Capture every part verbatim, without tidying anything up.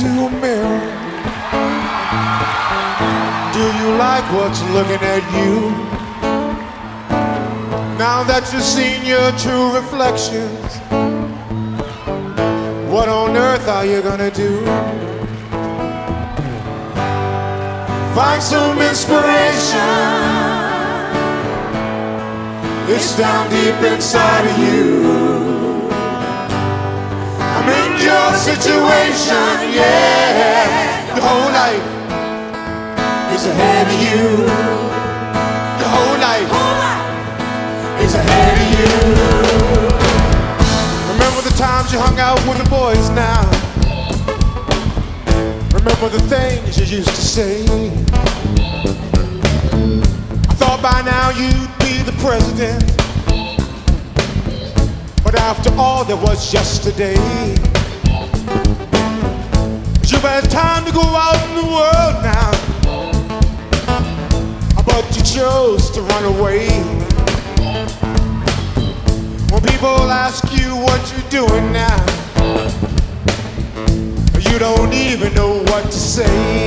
into a mirror, do you like what's looking at you? Now that you've seen your true reflections, what on earth are you gonna do? Find some inspiration. It's down deep inside of you. I'm in your situation, yeah. Your whole life is ahead of you. Your whole life is ahead of you. Remember the times you hung out with the boys now. Remember the things you used to say. I thought by now you'd be the president, but after all there was yesterday. You've had time to go out in the world now, but you chose to run away. When people ask you what you're doing now, you don't even know what to say.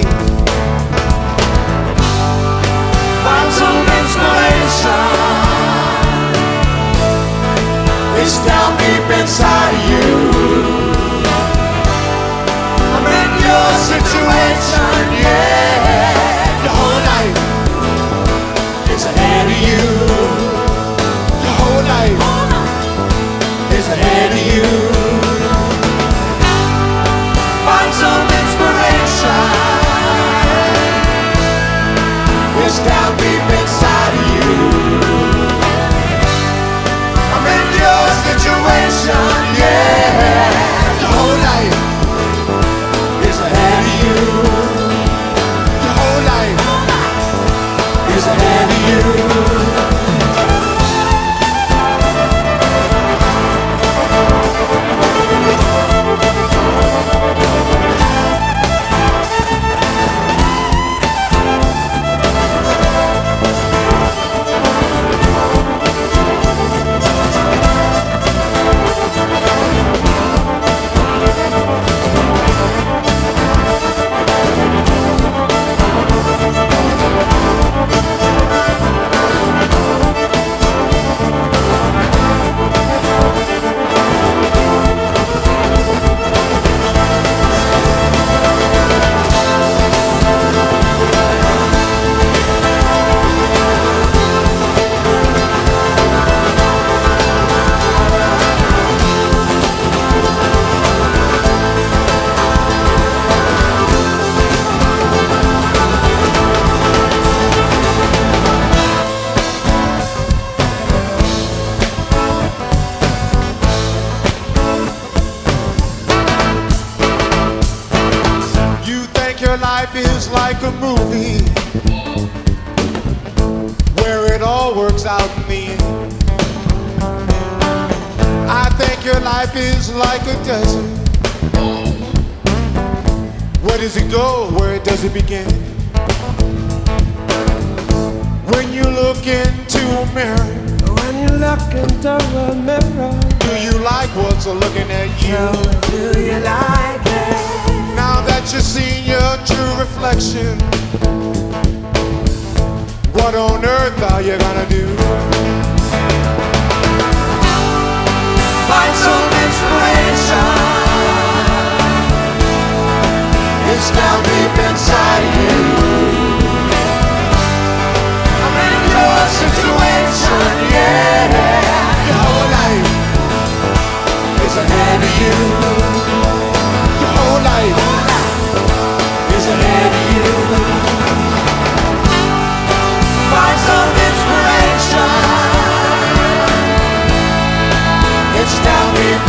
Find some inspiration. It's down deep inside of you. I'm in your situation, yeah. Your whole life is ahead of you. Your whole life is ahead of you. Find some inspiration. It's down deep inside of you. I'm in your situation, yeah. Your whole life is ahead of you. Your whole life is ahead of you. Life is like a movie where it all works out in the end. I think your life is like a desert. Where does it go? Where does it begin? When you look into a mirror, when you look into a mirror, do you like what's looking at you? Do you like it? Now that you've seen your true reflection, what on earth are you gonna do? Find some inspiration. It's down deep inside you. I'm in your situation, yeah. Your whole life is ahead of you. Your whole life is ahead of you. Find some inspiration. It's down deep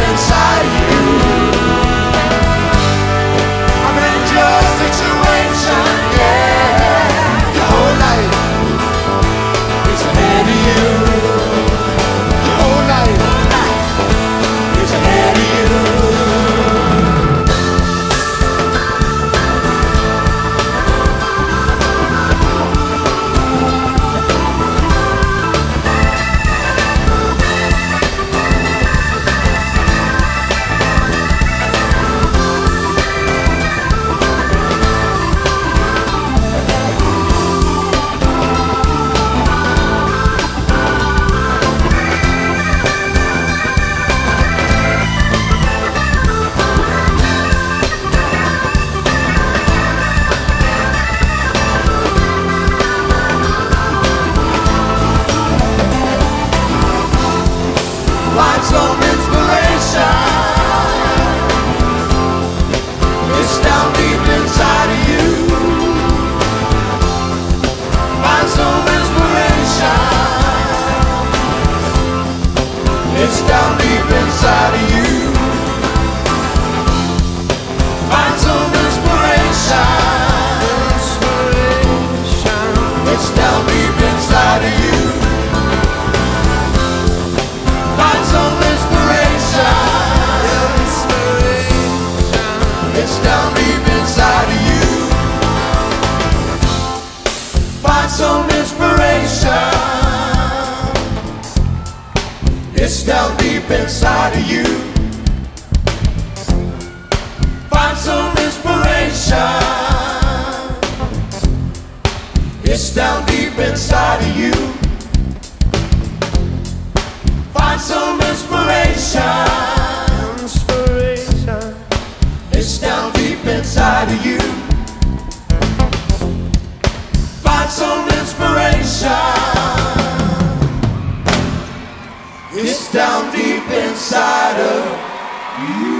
Find some inspiration. It's down deep inside of you. Find some inspiration. It's down deep inside of you. Find some inspiration. Inspiration. It's down deep inside of you. Find some inspiration. Inspiration. It's down deep inside of you. Find some inspiration. It's down deep inside of you. Find some inspiration. It's down deep inside of you. Find some inspiration. Inspiration. It's down deep inside of you. Find some inspiration. It's down deep inside of you.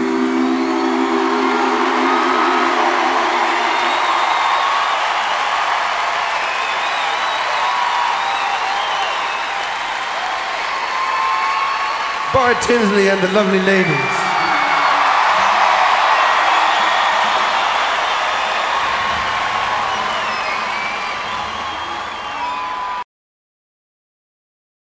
Bart Tinsley and the Lovely Ladies.